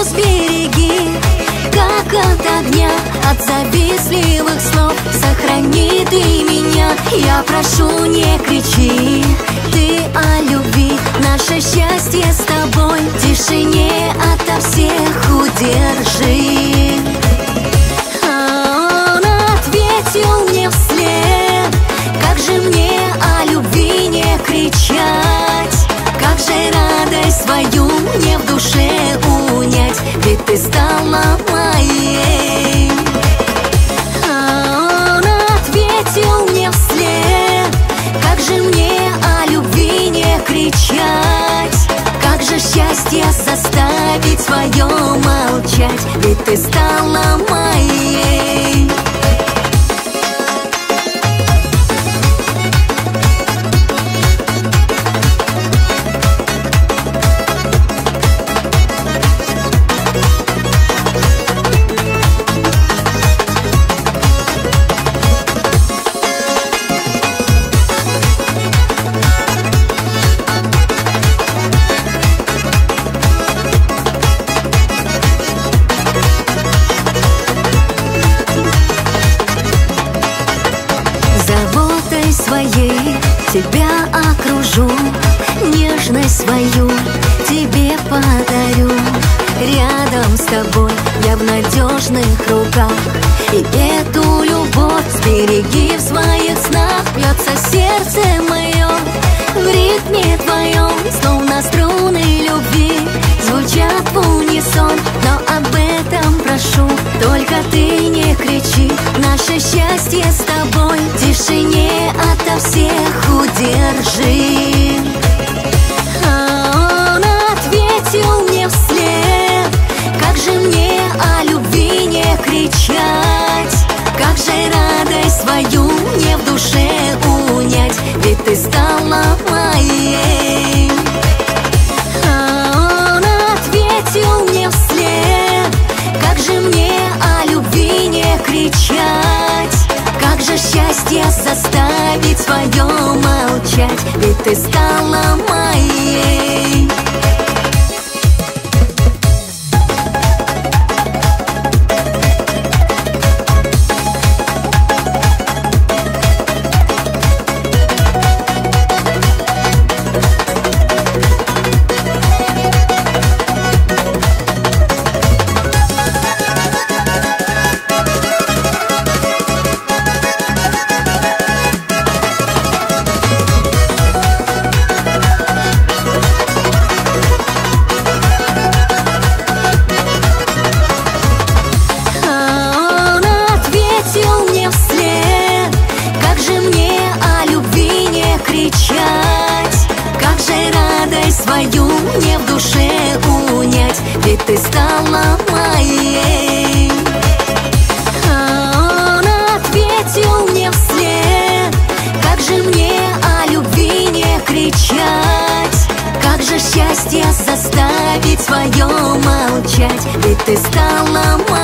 сбереги, как от огня, от завистливых слов. Сохрани ты меня, я прошу, не кричи. Ты о любви, наше счастье с тобой в тишине ото всех удержи. А он ответил мне вслед: как же мне о любви не кричать? Как же радость свою мне в душе унять? Ведь ты стала моей. А он ответил мне вслед: как же мне о любви не кричать? Как же счастье заставить свое молчать? Ведь ты стала моей. Своей тебя окружу, нежность свою тебе подарю. Рядом с тобой я в надежных руках, и эту любовь сбереги в своих снах. Бьется сердце мое в ритме твоем, словно струны любви звучат в унисон. Но об этом прошу, только ты не кричи. Наше счастье с тобой в тишине ото всех удержи. А он ответил мне вслед: как же мне о любви не кричать? Как же радость свою мне в душе унять? Ведь ты стала моей. А он ответил мне вслед: как же мне о любви не кричать? Как же счастье заставить свое молчать? Ведь ты стала моей. Как же радость свою мне в душе унять? Ведь ты стала моей. А он ответил мне вслед: как же мне о любви не кричать? Как же счастье заставить свое молчать? Ведь ты стала моей.